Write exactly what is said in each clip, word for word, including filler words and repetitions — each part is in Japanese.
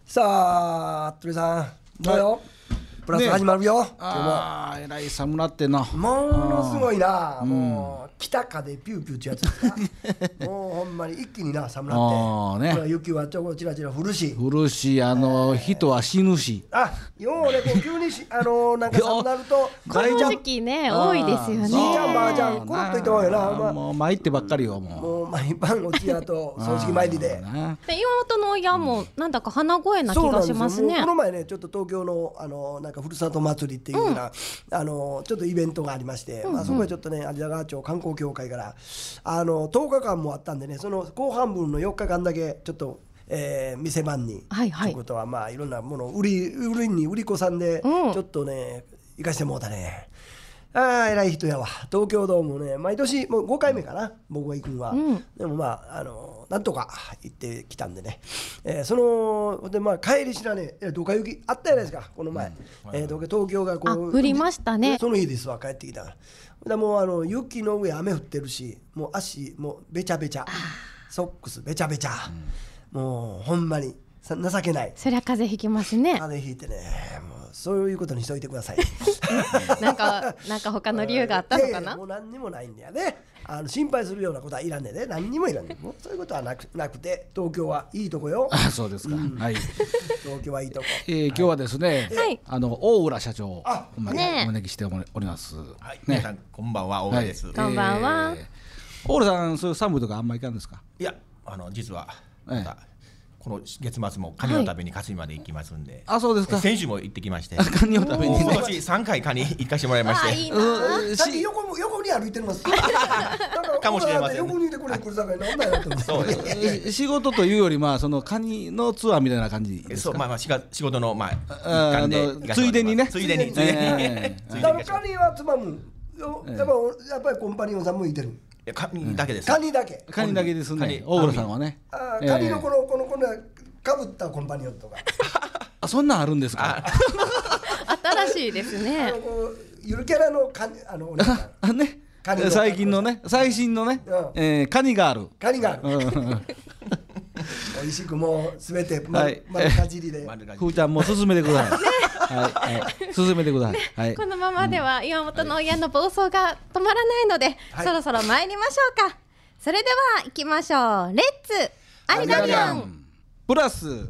さあ鳥さんどうよ、はい、プラス始まるよ、ね、 ああえらい寒なってんな。 ものすごいな、もう北風ピューピューってやつですかもうほんまに一気にな寒なって、ね、雪はちょこちらちら降るし降るしあの、えー、人は死ぬしあようねこう急にしあのなんか寒なるとこの時期ね多いですよね。 じいちゃんばあちゃんコロッといってもよな、まあ、 もう参ってばっかりよ。もうもう毎晩お通夜と葬式参りでで妹の親もなんだか鼻声な気がしますね。 この前ねちょっと東京のあのなんかふるさと祭りっていうような、うん、あのちょっとイベントがありまして、うんうんまあ、そこはちょっとね有田川町観光協会からあのとおかかんもあったんでねその後半分のよっかかんだけちょっと、えー、店番に、はいはい、ということはまあいろんなものを売り売りに売り子さんで、うん、ちょっとね行かしてもうたね。ああ偉い人やわ。東京ドームね毎年もうごかいめかな僕が行くのは、うん、でもまああのなんとか行ってきたんでね、えー、そのでまあ帰りしなねどか雪あったじゃないですかこの前、うんえー、東京がこう降りましたね。 その日ですわ帰ってきたからでもうあの雪の上雨降ってるしもう足もうべちゃべちゃソックスべちゃべちゃ、うん、もうほんまに情けない。 そりゃ風邪ひきますね。 風邪ひいてねもうそういうことにしといてくださいなんかなんか他の理由があったのかな。いやいやもう何にもないんだよね。あの心配するようなことはいらんねえね何にもいらんねえもうそういうことはなく、なくて東京はいいとこよ。 あそうですか、うん、はい東京はいいとこ、 えー、今日はですね、はい、あの大浦社長をお招きしております、 はいね、皆さんこんばんは大浦です、はい、 こんばんは、えー、 大浦さんそういう寒いとかあんまり行かんですか。 いやあの実は、ええこの月末もカニを食べに勝見まで行きますんで、 はい、あそうですか。 先週も行ってきましてカニを食べに今年さんかいカニ行かしてもらいまして。 いいなさっき 横, 横に歩いてますかもしれません、ね、 横にいてこれ来るさかいなんだよとそうです仕事というよりまあそのカニのツアーみたいな感じですか。 そうまあまあ仕事のまあ一環でついでにねついでについでに、 えー、カニはつまむやっぱやっぱりコンパニオンさん向いてる。 カニだけです。 カニだけ。 カニだけですね。大浦さんはね。 あカニのこのこのこのかぶったコンパニオンとか。 あそんなんあるんですか。 新しいですね。あのこうゆるキャラのカニあのお姉さん。 あね。最近のね最新のね、うんえー、カニがある。 カニがある。美味しくもうすべて丸かじりで。 ふーちゃんもう進めてください。はいはい、進めてください、ねはい、 このままでは岩本の親の暴走が止まらないので、はい、そろそろ参りましょうか。それでは行きましょう。レッツアリダリアンプラス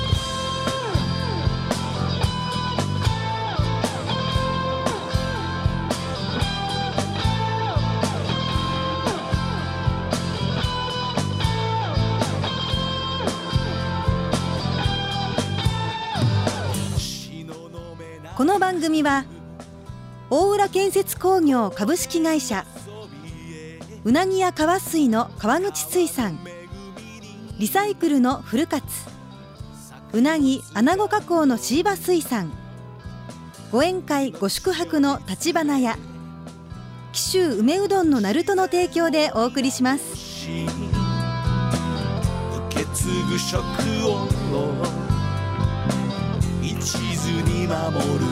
この番組は大浦建設工業株式会社、うなぎや川水の川口水産、リサイクルのフルカツ、うなぎアナゴ加工のシーバ水産、ご宴会ご宿泊の立花屋、紀州梅うどんのナルトの提供でお送りします。受け継ぐ食を一途に守る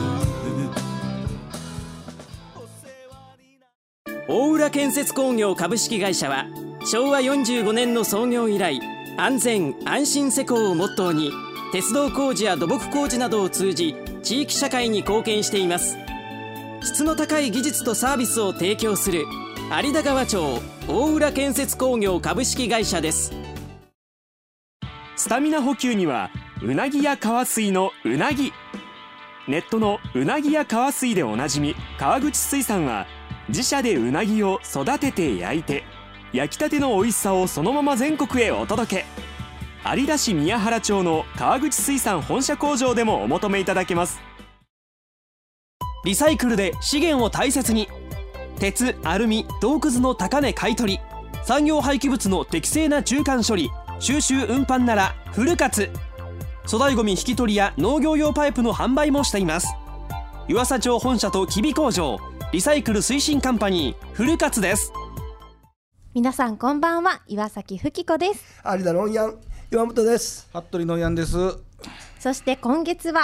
大浦建設工業株式会社はしょうわよんじゅうごねんの創業以来、安全安心施工をモットーに鉄道工事や土木工事などを通じ地域社会に貢献しています。質の高い技術とサービスを提供する有田川町大浦建設工業株式会社です。 スタミナ補給にはうなぎや川水のうなぎ。ネットのうなぎや川水でおなじみ川口水産は、自社でうなぎを育てて焼いて焼きたての美味しさをそのまま全国へお届け。有田市宮原町の川口水産本社工場でもお求めいただけます。 リサイクルで資源を大切に。鉄、アルミ、銅くずの高値買い取り、産業廃棄物の適正な中間処理、収集運搬ならフルカツ。粗大ごみ引き取りや農業用パイプの販売もしています。湯浅町本社と吉備工場、リサイクル推進カンパニーフルカツです。 皆さんこんばんは、岩崎ふき子です。 有田のんやん岩本です。 服部のんやんです。 そして今月は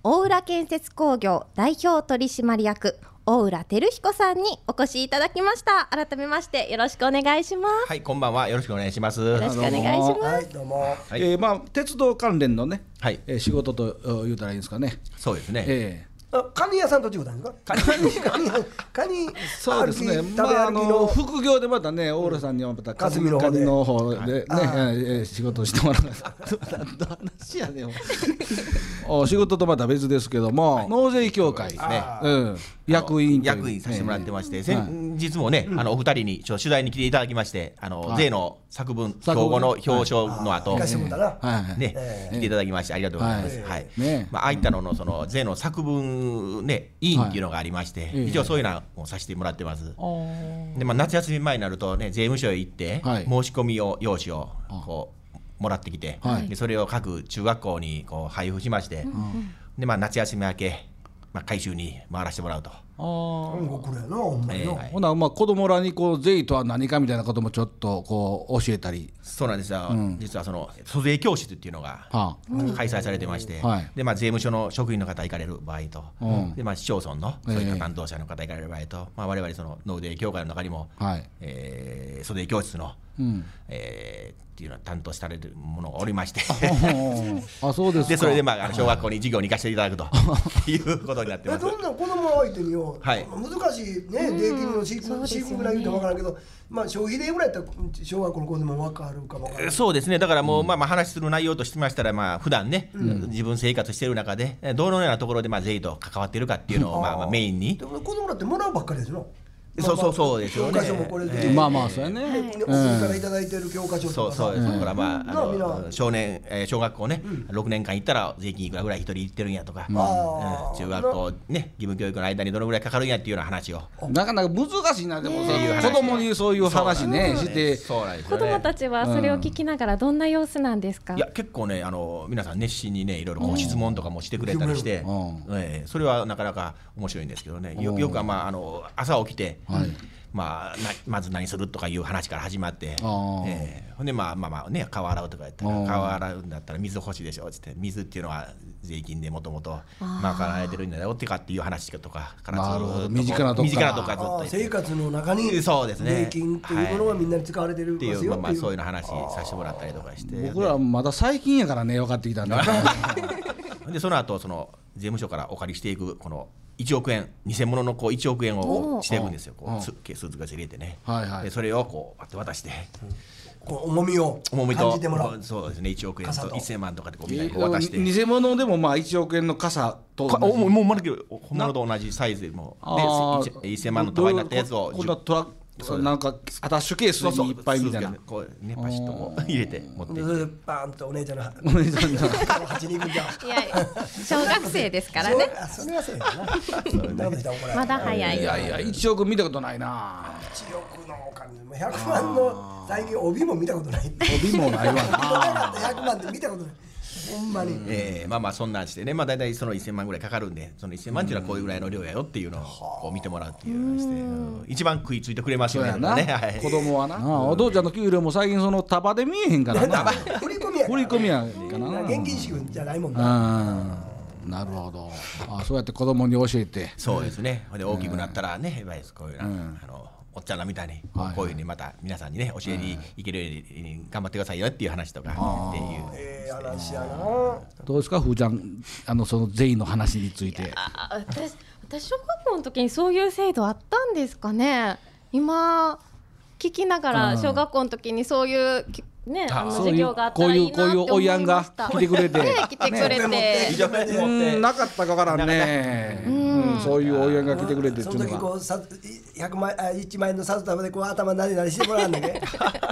大浦建設工業代表取締役大浦照彦さんにお越しいただきました。改めましてよろしくお願いします。 はい、こんばんは。よろしくお願いします。 よろしくお願いします。 はい、どうも。 はい、えー、まあ鉄道関連のね、はい、えー、仕事と言うたらいいんですかね。 そうですね。 えーあ、カニ屋さんと違うんですか。カニ、カニ、カニ、 そうですね。まあ、あの副業でまたね、大浦さんにはまたカニの方でね、仕事をしてもらう。何の話やねん。お仕事とまた別ですけども、納税協会ですね。うん。役員役員させてもらってまして、先日もね、あのお二人に取材に来ていただきまして、あの税の作文標語の表彰の後、ね、来ていただきましてありがとうございます。はい。まあああいったののその税の作文ね、委員っていうのがありまして、はい、一応そういうのをさせてもらってます。で、まあ、夏休み前になるとね、税務署へ行って、はい、申し込みを用紙をこうもらってきて、はい、でそれを各中学校にこう配布しまして、うん、で、まあ、夏休み明け、まあ、回収に回らせてもらうと。 あこれやな、ほんまにな。 ほな、まあ子供らにこう税とは何かみたいなこともちょっとこう教えたり。 そうなんですよ、うん、実はその租税教室っていうのが開催されてまして、はい、でまあ、税務署の職員の方行かれる場合と、うん、でまあ、市町村のそういった担当者の方行かれる場合と、えーまあ、我々その納税協会の中にも、はい、えー、租税教室の、うん、えーっていうのは担当されるものがおりましてあ、そうですか。 でそれで、まあ、あの小学校に授業に行かせていただくということになってます。 どんな子供相手によ、はい、難しいね、税金の飼育ぐらい言うと分からんけど、まあ、消費税ぐらいやったら小学校の子でも分かるかも分からない。 そうですね。だからもう、うん、まあ、まあ話する内容としてましたら、まあ普段ね、うん、自分生活している中でどのようなところでまあ税と関わっているかっていうのを、まあ、まあメインに。 でも子供だってもらうばっかりですよ。 そうそうそうですよね。 教科書もこれで、 まあまあそうやね。 お国からいただいている教科書とか。 そうそうです。だからまああの少年小学校ね、ろくねんかん行ったら税金いくらぐらい一人行ってるんやとか、中学校ね義務教育の間にどのぐらいかかるんやっていうような話を。 なかなか難しいな。でもさ、子供にそういう話ねして、 子供たちはそれを聞きながらどんな様子なんですか。 いや結構ね、あの皆さん熱心にねいろいろこう質問とかもしてくれたりして、それはなかなか面白いんですけどね。よよくはまああの朝起きて。はい、まあ、なまず何するとかいう話から始まって、えー、ほんでまあまあまあね、顔洗うとかやったら顔洗うんだったら水欲しいでしょっつって、水っていうのは税金でもともと賄われてるんだよってかっていう話とかからずっと身近なとこ身近なとこからずっと生活の中にそうですね、 税金というものがみんなに使われてるっていう、まあまあそういうの話させてもらったりとかして、 僕らまだ最近やからね分かってきたんだでその後その税務署からお借りしていくこのいちおくえん、偽物のこういちおくえんをしていくんですよ。こうスーツケース入れてね、はいはい、でそれをこう渡して、 うん、こう重みを感じてもらう。 そうですね、いちおくえんといっせんまんとかでこうみんなにこう渡して、 偽物でもまあいちおくえんの傘とかもうもうまるで本物と同じサイズでもでいっせんまんの束になったやつをこんなトラックなんかアタッシュケースにいっぱいみたいな、 こうねパシッとこう入れて持ってバーンとお姉ちゃんのお姉ちゃんの鉢に行くんじゃん。 いや小学生ですからね。 それはそうやな。 まだ早い。 いやいやいちおく見たことないな。 いちおくのお金ひゃくまんの最近帯も見たことない。 帯もないわな。 ひゃくまんで見たことない。ほんまに、 えー、まあまあそんなんしてね、まあ大体そのいっせんまんぐらいかかるんで、そのいっせんまんっていうのはこういうぐらいの量やよっていうのをこう見てもらうっていうのをして、うん、一番食いついてくれますよね。 子供はな、ああお父ちゃんの給料も最近その束で見えへんからな。 振り込みや振り込みやかな。 現金支給じゃないもんな。 なるほど。あ、そうやって子供に教えて。 そうですね。で大きくなったらね、やっぱりこういうな、うん、あのおっちゃんらみたいにこういうふうにまた皆さんにね教えに行けるように頑張ってくださいよっていう話とかっていう。 ええ話やな。 どうですか、ふーちゃん、あのその税の話について。 私私小学校の時にそういう制度あったんですかね。今聞きながら小学校の時にそういうね、あの授業があったらいいなって思いました。 こういうこういうおやんが来てくれて、 ね、来てくれて、 うんなかったかからんね。うん、そういうおやんが来てくれてっていうのが。 その時こうさひゃくまんあいちまん円の札束でこう頭なでなでしてもらうんだけ。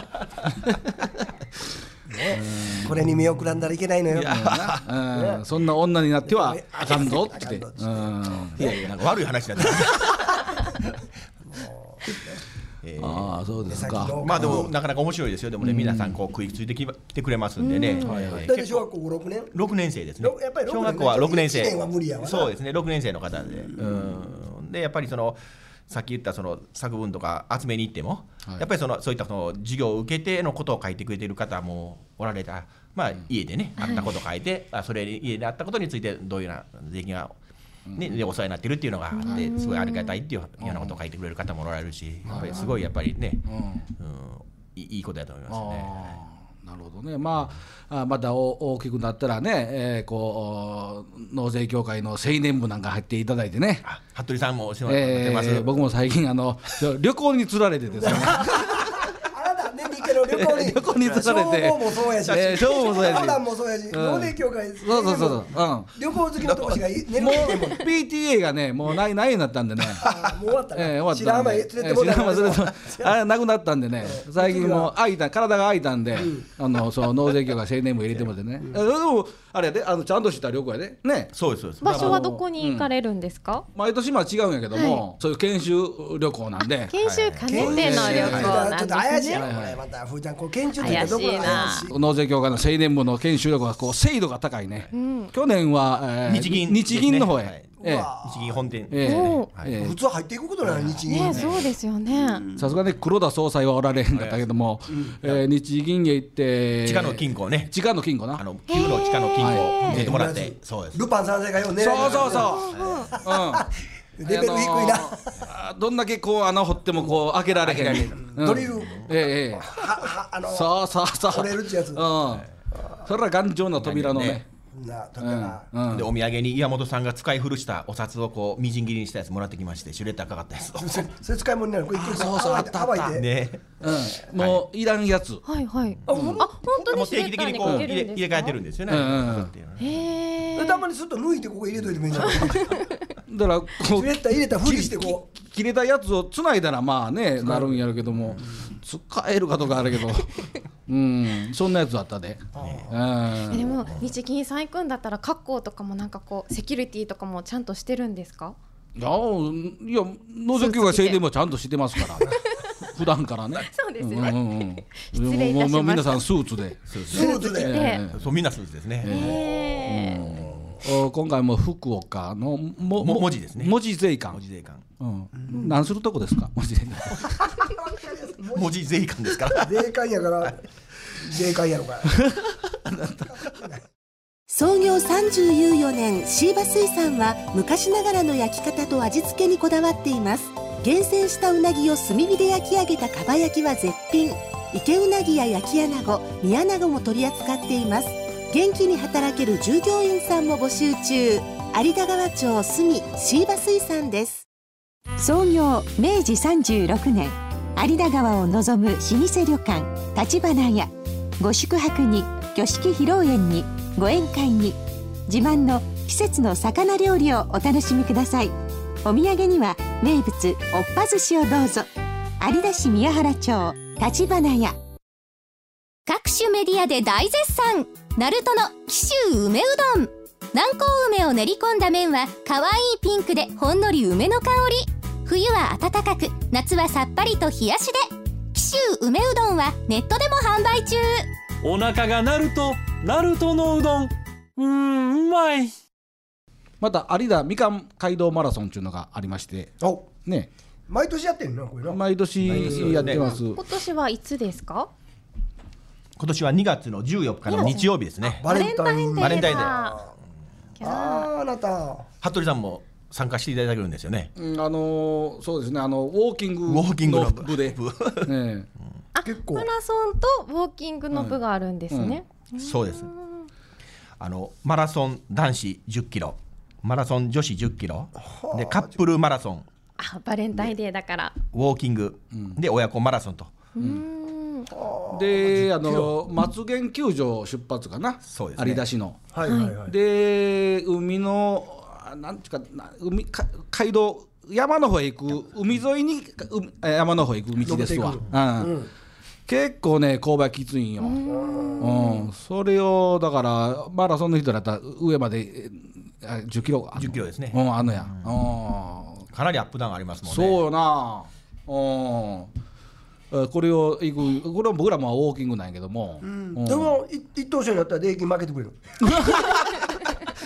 これに見送らんだらいけないのよ。 うん、そんな女になってはあかんぞって。いやいやなんか悪い話だね。 えー、ああそうですか。 まあでもなかなか面白いですよ。でもね、皆さんこう食いついてきてくれますんでね。 だって小学校ろくねんろくねん生ですね。 やっぱり小学校はろくねん生。 いちねんは無理やわな。 そうですね、ろくねん生の方で、うんでやっぱりそのさっき言ったその作文とか集めに行っても、 やっぱりそのそういったその授業を受けてのことを書いてくれている方もおられた、まあ、家でね、あったことを書いて、あそれ家であったことについてどういうような税金が、ね、でお世話になっているっていうのがあってすごいありがたいっていうようなことを書いてくれる方もおられるし、やっぱりすごいやっぱりね、うん、いいことだと思いますね。 なるほどね。まあ、また大きくなったらね、えー、こう納税協会の青年部なんか入っていただいてね。 服部さんもお世話になってます。 えー、僕も最近あの旅行に釣られてですね。 旅行に旅行に釣られて、 消防もそうやし、 えー、消防もそうやし、 普段もそうやし、納税協会、 そうそうそう、うん、 旅行好きのとこしか寝るもう ピーティーエー がねもうないないになったんでね、 もう終わったね。 えー、終わったんで、 白浜連れてもらった。 あれなくなったんでね、最近もう空いた体が空いたんで、あのそう納税協会青年部入れてもらってね。でもあれやで、あのちゃんとした旅行やでね。 そうですそうです。 場所はどこに行かれるんですか？ 毎年まあ違うんやけども、そういう研修旅行なんで。 研修兼ねての旅行なんですね。 ちょっと怪しいやろこれまたふーちゃんこう研修ってどこが怪しい。 納税協会の青年部の研修旅行がこう精度が高いね。去年は日銀日銀の方へ。 日銀本店、 えーえー、普通入っていくことない日銀、 ね、そうですよね。 さすがね黒田総裁はおられへんかったけども、うんえー、日銀へ行って地下の金庫ね、 地下の金庫な、 あの旧の地下の金庫を見てもらって、えー、そうです。 ルパン三世がよう狙いそうそうそう、うん、 レベル低いな、 あのどんだけこう穴掘ってもこう開けられへん、 うん、ドリル、 ええー、 はあのそうそうそう掘れるってやつ、うん、 それは頑丈な扉のね、 なうんうん、でお土産に岩本さんが使い古したお札をこうみじん切りにしたやつもらってきまして、シュレッダーかかったやつそれ使い物になる、これそうそうあったあったね、うん、もういらんやつ、 はいはい、あ本当に定期的にこう入れ入れ替えてるんですよね、 へえ。 たまにすっと抜いてここ入れといてもいいんじゃないだからこうシュレッダー入れたふりしてこう切れたやつをつないだらまあねなるんやるけども、使えるかとかあるけどうんそんなやつあったで、 うん、でも日銀さん行くんだったら格好とかもなんかこうセキュリティとかもちゃんとしてるんですか？ いやいや納税協会青年もちゃんとしてますから普段からね。 そうですね、うんうんうん、 失礼いたしました。皆さんスーツでスーツで、 えー、そうみんなスーツですね、 えーうん、今回も福岡のもも文字ですね、 文字税関、 文字税関、 うん、何するとこですか？文字税関文字税関ですから税関やから税関やろか創業さんじゅうよねん、椎葉水産は昔ながらの焼き方と味付けにこだわっています。厳選したうなぎを炭火で焼き上げたかば焼きは絶品。池うなぎや焼き穴子、煮穴子も取り扱っています。元気に働ける従業員さんも募集中。有田川町住椎葉水産です。 創業めいじさんじゅうろくねん、有田川を望む老舗旅館立花屋。ご宿泊に挙式披露宴にご宴会に自慢の季節の魚料理をお楽しみください。お土産には名物おっぱ寿司をどうぞ。有田市宮原町立花屋。 各種メディアで大絶賛、ナルトの紀州梅うどん。南高梅を練り込んだ麺は可愛いピンクでほんのり梅の香り。冬は暖かく、夏はさっぱりと冷やしで。紀州梅うどんはネットでも販売中。 お腹が鳴るとナルトのうどん、うーんうまい。 また有田みかん街道マラソンっていうのがありましてね、 毎年やってんのこれな。 毎年やってます。 今年はいつですか？ 今年はにがつのじゅうよっかの日曜日ですね。 バレンタインデーだ。 バレンタインデー。 ああ、あなた服部さんも参加していただけるんですよね。 うん、あのー、そうですね、あのウォーキングウォーキングの部で、ね、 あ、結構マラソンとウォーキングの部があるんですね、 うんうん、そうです。あのマラソン男子じゅっキロ、マラソン女子じゅっキロでカップルマラソン、 あ、バレンタインデーだからウォーキング、うん、で親子マラソンと、うん、 であの松源球場出発かな、 そうですね、 有田市の、 はいはいはい、 で海のなんていうかな、海か街道山の方へ行く海沿いに山の方へ行く道ですわ、うんうん、結構ね勾配きついんよ、うん、それをだからマラソンの人だったら上までじゅっキロじゅっキロですね、 うん、あのや、 うん、かなりアップダウンありますもんね。 そうよな、うん、これを行く、これは僕らもウォーキングなんやけども、 うんうん、でも一等賞になったら礼金負けてくれるい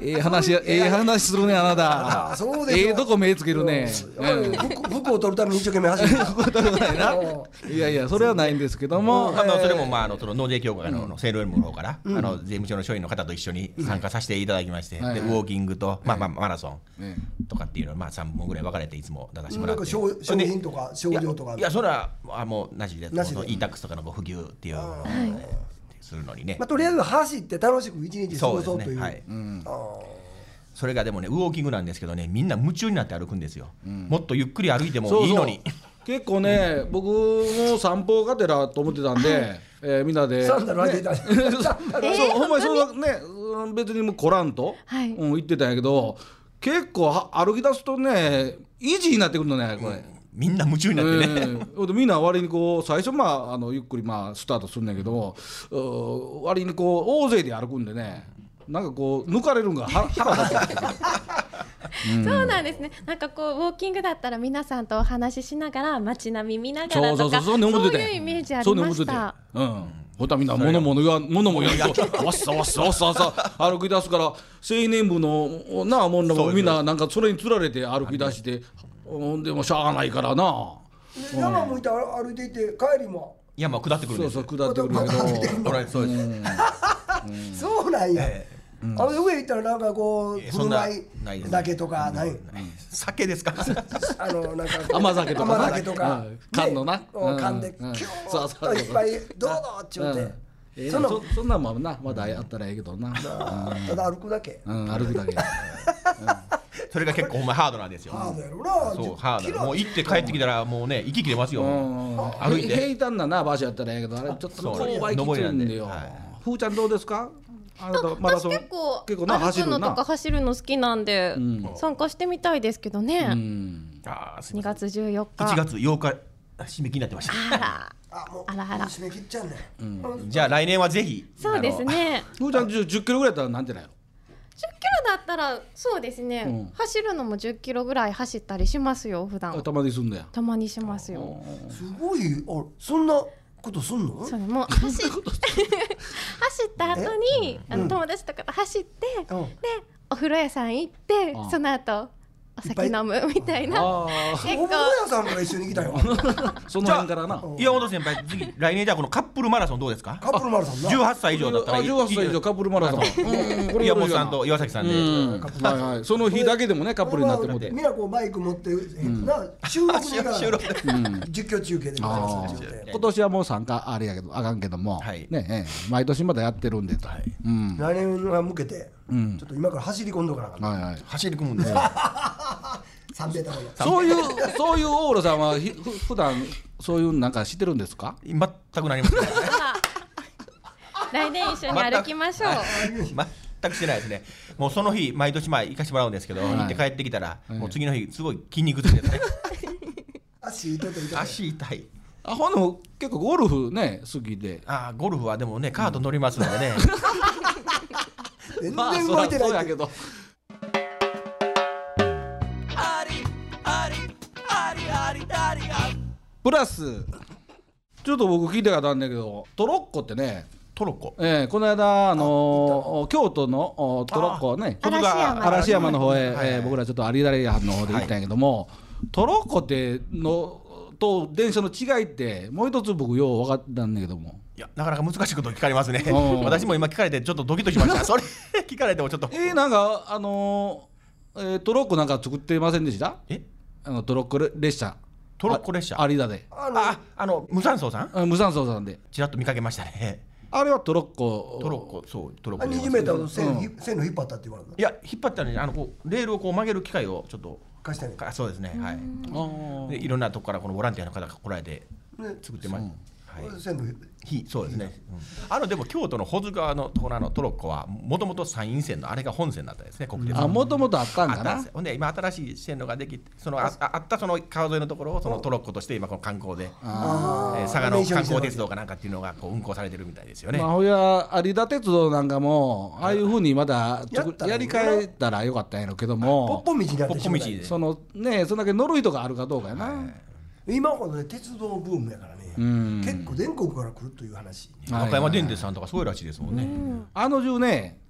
ええ話ええ話するねあなた。 そうですええとこ目つけるね。 服を取るために一生懸命走る。服を取るためな。 いやいやそれはないんですけども、 あのそれもまああのその納税協会のセールエルムの方からあの税務署の署員の方と一緒に参加させていただきまして、でウォーキングとまあまあマラソンとかっていうのまあさんぼんぐらい分かれていつも出させてもらって。 商品とか商業とか。 いやそれはもうなしで、イータックスとかの普及っていうするのにね。 まあとりあえず走って楽しく一日過ごそうという。はい。 それがでもねウォーキングなんですけどね、みんな夢中になって歩くんですよ。もっとゆっくり歩いてもいいのに。 結構ね、僕も散歩がてらと思ってたんで、えー、みんなでサンダル履いてた、ね、 そうほんまにそうね、別にもう来らんと、はいうん、言ってたんやけど、結構歩き出すとね維持になってくるのねこれ、うん、 みんな夢中になってね、えー、みんな割にこう最初まああのゆっくりまあスタートするんだけど、割にこう大勢で歩くんでね、なんかこう抜かれるんが腹立ってうん、そうなんですね。なんかこうウォーキングだったら皆さんとお話ししながら街並み見ながらとか、そういうイメージありました。 うん。ほたみんな物も言わ物も言わんとわっさわっさわっさわっさ歩き出すから、青年部のなあもんらもみんななんかそれにつられて歩き出して、ほんでもしゃあないからな。 山向いて歩いていて帰りも山下ってくるんです。 そうそう下ってくるけど。 そうです。 そうなんや。うん、あの上行ったらなんかこう振る舞いだけとかない。 酒ですか？ あのなんか甘酒とか甘酒とか缶のな缶でキューッといっぱいどうぞっちゅうて。 そんなそんなんもなまだやったらええけどな。 ただ歩くだけ。 うん歩くだけ。 それが結構ほんまハードなんですよ。 ハードやろな。 そうハード。もう行って帰ってきたらもうね息切れますよ。 歩いて平坦なな場所やったらええけど、あれちょっと勾配きついんだよ。ふーちゃんどうですか？ あなたマラソン私結構結構な歩くのとか走るの好きなんで、うん、参加してみたいですけどね、うん、あにがつじゅうよっかいちがつようか締め切りになってました。 あらあもうあらあら締め切っちゃうね、 うん、じゃあ来年はぜひそうですね。 ふーちゃんじゅっキロぐらいだったらなんてないの？ じゅっキロだったらそうですね、うん、走るのもじゅっキロぐらい走ったりしますよ普段。 たまにすんだよ。 たまにしますよ。 すごいあそんなことすんの？ それもう走走った後にあの友達とかと走って、うん、でお風呂屋さん行ってその後お酒飲むみたいな。 結構お風呂屋さんから一緒に行きたいわ。 その辺からな。 岩本先輩次来年じゃあこのカップルマラソンどうですか？ カップルマラソンな。 じゅうはっさい以上だったらいい。 じゅうはっさい以上カップルマラソン。 岩本さんと岩崎さんで。 はいはい。その日だけでもねカップルになってもて。 みんなこうバイク持ってな収録で収録で実況中継で。今年はもう参加あれやけどあかんけどもね毎年まだやってるんでと。来年は向けて。ちょっと今から走り込んどかなかった、 はいはい、 走り込むんですよさんメーターそういうそういう大野さんはひ普段そういうなんか知ってるんですか？ 全くなりますね来年一緒に歩きましょう。 全くしてないですね。もうその日毎年前行かしてもらうんですけど、はい、行って帰ってきたら、はい、もう次の日すごい筋肉痛ですね足痛い痛い足痛い。 あほんでも結構ゴルフね好きで。 あゴルフはでもねカート乗りますのでね、 全然動いてないやけど。 プラスちょっと僕聞いてかったんだけどトロッコってね。 トロッコ、 えー、この間あのー、京都のトロッコね嵐山の方へ、はいえー、僕らちょっと有田レイヤーの方で行ったんやけども、はい、トロッコってのと電車の違いってもう一つ僕よう分かったんだけども。 いやなかなか難しいこと聞かれますね私も今聞かれてちょっとドキドキしましたそれ聞かれてもちょっとえー、なんかあのーえー、トロッコなんか作ってませんでした？えあのトロッコ列車トロッコ列車有田であのああの無酸素さん無酸素さんでちらっと見かけましたね。 あれはトロッコトロッコそうトロッコにじゅうメーターの線、うん、線の引っ張ったって言われるの？ いや引っ張ったのにあのこうレールをこう曲げる機械をちょっと貸してね。 そうですねはいでいろんなとこからこのボランティアの方が来られて作ってます、ねはい、線のそうですね、うん、あのでも京都の保津川のところのトロッコはもともと山陰線のあれが本線だったですね。国鉄あもともとあったんだな。 ほんで今新しい線路ができてその あ, あったその川沿いのところをそのトロッコとして今この観光で、えー、佐賀の観光鉄道かなんかっていうのがこう運行されてるみたいですよね。 まあ、ほや有田鉄道なんかもああいうふうにまだや, やり替えたらよかったんやろうけどもポッポ道になってしまうそのねそんだけ乗る人があるかどうかやな、はい、 今ほどね鉄道ブームやからね結構全国から来るという話、 和歌山電鉄さんとかそういうらしいですもんね。 あの中ね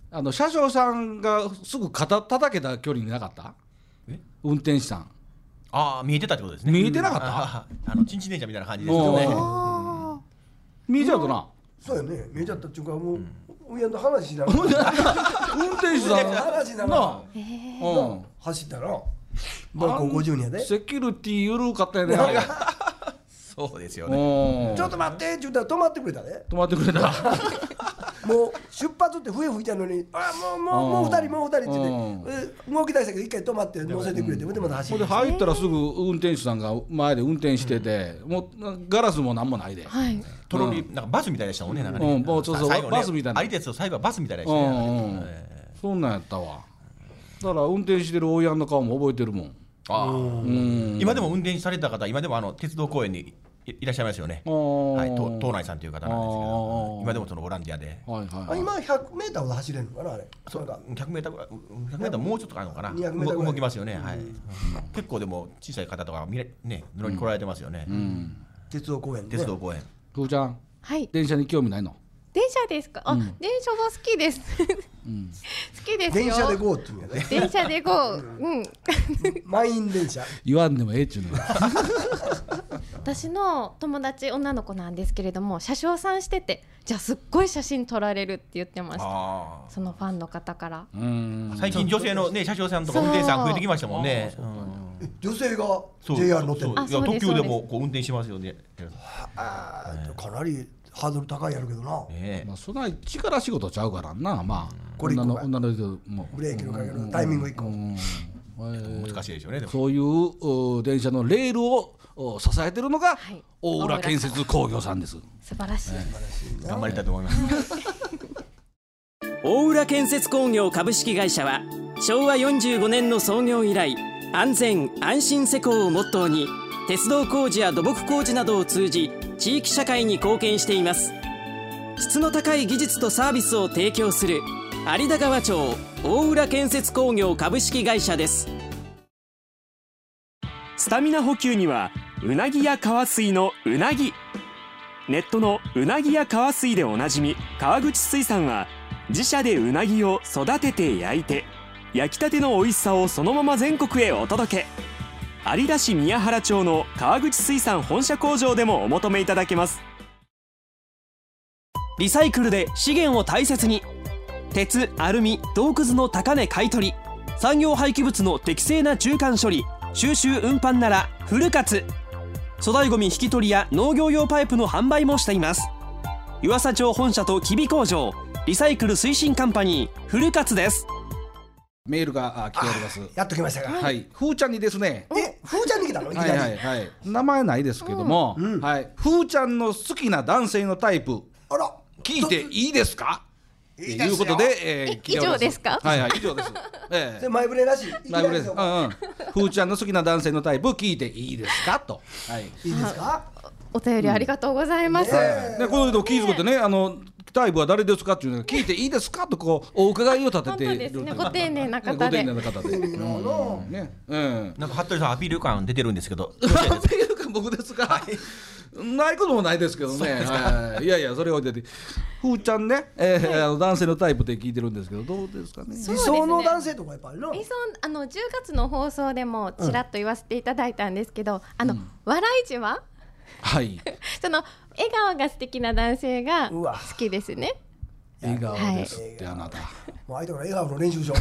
あの車掌さんがすぐ肩叩けた距離になかった？運転手さん。 ああ、見えてたってことですね。 見えてなかった？ ああのチンチン電車みたいな感じですよね。 見えちゃうとな。 そうやね、見えちゃったっていうかもう親の話しながら運転手さん話しながら走ったらバンコごじゅうにやで。 セキュリティ緩かったよね。 そうですよね。 ちょっと待ってって言ったら止まってくれたね。 止まってくれた。 もう出発って笛吹いたのに、あもうもうもう二人もう二人って言って動き出したけど一回止まって乗せてくれて、でまた走る。 で入ったらすぐ運転手さんが前で運転してて、もうガラスもなんもないで。 とろりなんかバスみたいでしたもんね。なんかね。 もうそうそうバスみたいな。 有田鉄道最後はバスみたいでしたね。 そんなんやったわ。だから運転してる大家の顔も覚えてるもん。 ああ。今でも運転された方、今でもあの鉄道公園にいらっしゃいますよね。はい、東内さんという方なんですけど、今でもそのボランティアで。 今ひゃくメーターほど走れるのかなあれ。 そうか、ひゃくメーターぐらい、ひゃくメーターもうちょっとあるのかな。動きますよね。はい。結構でも小さい方とかね乗りに来られてますよね。 鉄道公園。 鉄道公園。 ふーちゃん。 はい。 電車に興味ないの？ 電車ですか？あ、電車は好きです。好きですよ。 電車で ゴー っていうんやね。 電車で ゴー。うん。 満員電車。 言わんでもええっちゅうの。 私の友達女の子なんですけれども、車掌さんしてて、じゃあすっごい写真撮られるって言ってました。そのファンの方から。 最近女性のね車掌さんとか運転手さん増えてきましたもんね。 女性が ジェイアール 乗ってる。 いや特急でもこう運転しますよね。 ああ、かなりハードル高いやるけどな。 まあそんな力仕事ちゃうからな。まあこれ一個が女の人もブレーキのかけるタイミング一個。 難しいでしょうね。 そういう電車のレールを支えてるのが大浦建設工業さんです。 素晴らしい。 頑張りたいと思います。 大浦建設工業株式会社はしょうわよんじゅうごねんの創業以来、安全安心施工をモットーに鉄道工事や土木工事などを通じ地域社会に貢献しています。質の高い技術とサービスを提供する有田川町大浦建設工業株式会社です。 スタミナ補給にはうなぎや川水のうなぎ。ネットのうなぎや川水でおなじみ川口水産は、自社でうなぎを育てて焼いて焼きたての美味しさをそのまま全国へお届け。有田市宮原町の川口水産本社工場でもお求めいただけます。 リサイクルで資源を大切に。鉄、アルミ、銅くずの高値買取、産業廃棄物の適正な中間処理、収集運搬ならフルカツ。粗大ごみ引き取りや農業用パイプの販売もしています。湯浅町本社と吉備工場、リサイクル推進カンパニーフルカツです。 メールが来ております。 やっときましたか。 はい。ふーちゃんにですね。 え、ふーちゃんに来たの？ はいはいはい。名前ないですけども、はい。ふーちゃんの好きな男性のタイプ。 あら、 聞いていいですか？ということで、 え以上ですか？ はいはい、以上です。 ええ。前触れなし。 前触れです。うんうん。ふーちゃんの好きな男性のタイプ聞いていいですかと。 はい。いいですか？ お便りありがとうございます。 ね、この人気づくてね、あのタイプは誰ですかっていうのを聞いていいですかとこうお伺いを立てて。 本当ですね。ご丁寧な方で。 ご丁寧な方で。 ね、 うん。なんか服部さんアピール感出てるんですけど。 アピール感僕ですか。ないこともないですけどね。いやいやそれを置いてて、ふーちゃんね、えー、あの男性のタイプって聞いてるんですけどどうですかね。 理想の男性とかやっぱりな。 理想あのじゅうがつの放送でもちらっと言わせていただいたんですけど、あの笑いじわ。 はい。 その笑顔が素敵な男性が好きですね。 笑顔ですってあなた。 もう相手から笑顔の練習しよう。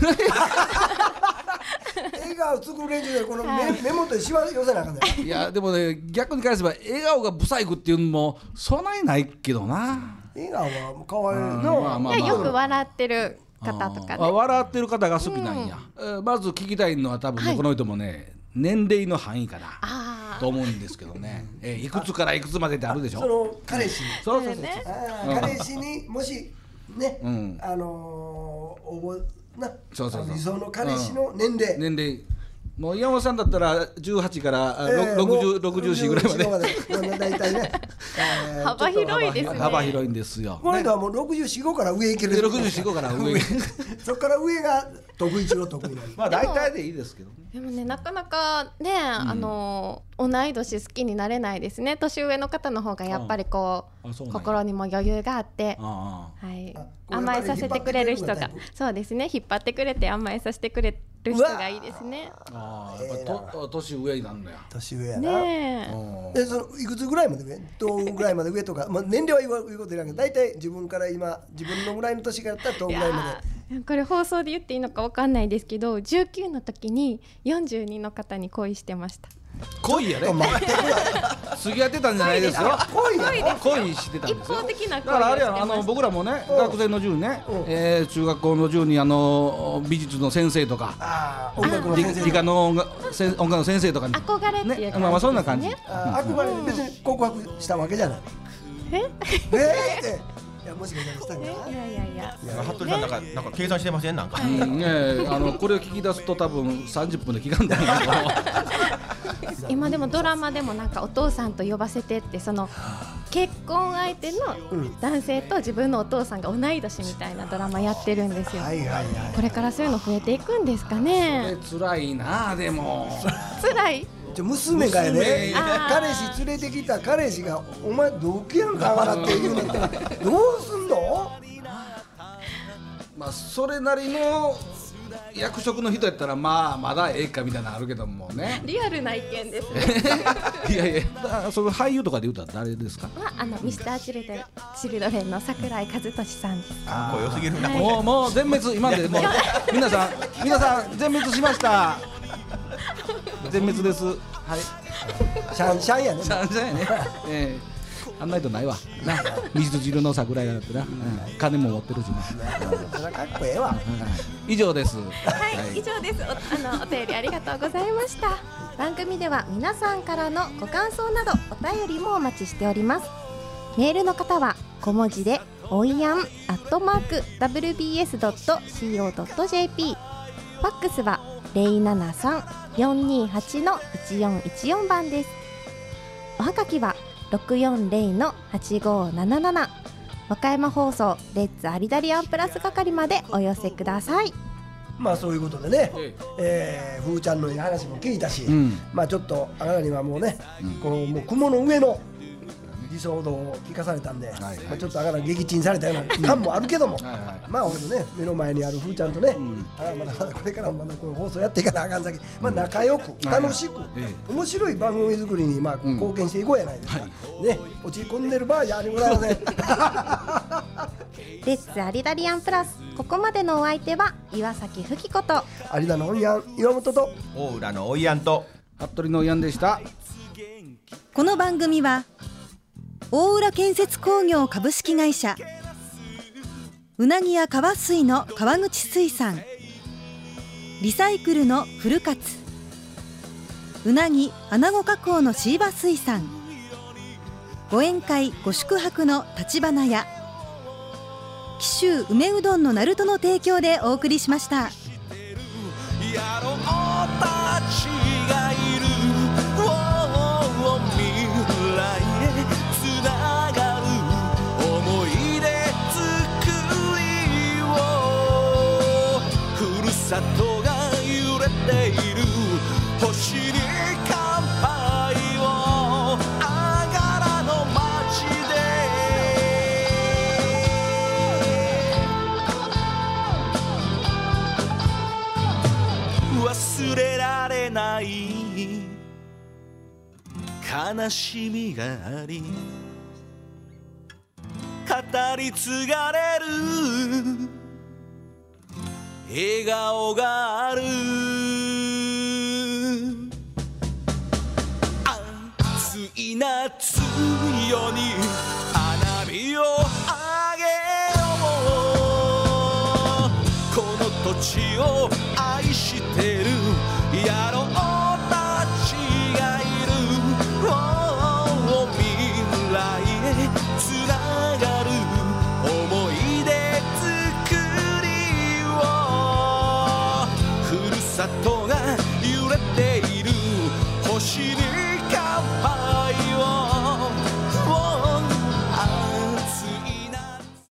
笑顔作る練習でこの目元にしわ寄せなあかんね。 いやでもね逆に返せば笑顔がブサイクっていうのもそないないけどな。 笑顔は可愛いの。 まあまあよく笑ってる方とかね。 笑ってる方が好きなんや。まず聞きたいのは多分この人もね年齢の範囲かなと思うんですけどね。いくつからいくつまでってあるでしょ。 その彼氏。 そうそうそう。 彼氏にもしねあの応募な理想の彼氏の年齢年齢もう岩本さんだったらじゅうはちからろくじゅう、ろくじゅうよんぐらいまで大体ね幅広いですね。 幅広いんですよ。 この間はもうろくじゅうよん、ごから上いける。 ろくじゅうよんから上そこから上が得意中の得意なんまあ大体でいいですけど。 でもね、なかなかね、あの同い年好きになれないですね。年上の方の方がやっぱりこう心にも余裕があって、はい、甘えさせてくれる人が、そうですね、引っ張ってくれて甘えさせてくれる人がいいですね。 ああ、やっぱと年上になるのや。 年上やな。 ねえ。で、そのいくつぐらいまで上、どうぐらいまで上とか、まあ年齢は言う言うことないけど、大体自分から今自分のぐらいの年がやったらどうぐらいまで。 これ放送で言っていいのかわかんないですけど、じゅうきゅうの時によんじゅうにの方に恋してました。 恋やね。過ぎやってたんじゃないですよ。 恋や。恋してたんですよ。 一方的な恋をしてました。 だからあれや、あの僕らもね、学生の銃ね、え中学校の銃にあの美術の先生とか、理科の音楽の先生とかに憧れっていう感じ。 まあそんな感じ。 憧れ別に告白したわけじゃない。 え？ えって。いや、もしかしたらいやいやいや。 服部さんなんかなんか計算してませんなんか。 ね、あのこれを聞き出すと多分さんじゅっぷんで聞かんだけど。今でもドラマでもなんかお父さんと呼ばせてってその結婚相手の男性と自分のお父さんが同い年みたいなドラマやってるんですよ。これからそういうの増えていくんですかね。 辛いなでも。 辛い。 娘がやね、彼氏連れてきた彼氏がお前同期やんかわらって言うのってどうすんの？ まあそれなりの役職の人やったらまあまだええかみたいなのあるけどもね。 リアルな意見ですね。 いやいや、その俳優とかで言うたら誰ですか？ はあのミスターチルドレンチルドレンの桜井和寿さんです。 ああ、声良すぎるな。 もうもう全滅今でもう皆さん皆さん全滅しました。全滅です。はい。 シャンシャンやね。 シャンシャンやね。ええ、あんないとないわ。な、水汁の桜井だってな、うん、金も持ってるしな。 それかっこええわ。 以上です。 はい、はい、以上です。お、あのお便りありがとうございました。番組では皆さんからのご感想などお便りもお待ちしております。メールの方は小文字でおいやんアットマーク ダブリュービーエスドットシーオードットジェーピー。ファックスはゼロななさん よんにはち のいちよんいちよん番です。おはがきはろくよんゼロのはちごなななな和歌山放送レッツアリダリアンプラス係までお寄せください。 まあそういうことでね、えー、ふーちゃんの話も聞いたし、うん、まあちょっとあなたにはもうね、うん、このもう雲の上のエピソードを聞かされたんで、はいはい、まあ、ちょっとあがら撃沈されたような感もあるけども、はいはい、まあ俺もね目の前にあるふーちゃんとね、うん、あまだまだこれからもまだこの放送やっていかなあかん先、まあ、仲良く楽しく、はいはい、面白い番組作りにまあ貢献していこうやないですか、うん、ね、落ち込んでる場合じゃありません。レッツアリダリアンプラス、ここまでのお相手は岩崎ふきこと有田のおいやん岩本と大浦のおいやんと服部のおいやんでした。 この番組は大浦建設工業株式会社、うなぎや川水の川口水産、リサイクルのフルカツ、うなぎアナゴ加工のシーバ水産、ご宴会ご宿泊の立花屋、紀州梅うどんのなるとの提供でお送りしました。野郎たちがいる未来へつながる思い出作りを、ふるさとが揺れている星に乾杯をあがらの街で忘れられない悲しみがあり語り継がれる笑顔がある、暑い夏夜に花火をあげよう、この土地を愛してる野郎たちがいる、未来へつながる思い出作りを、ふるさとが揺れれている星に乾杯を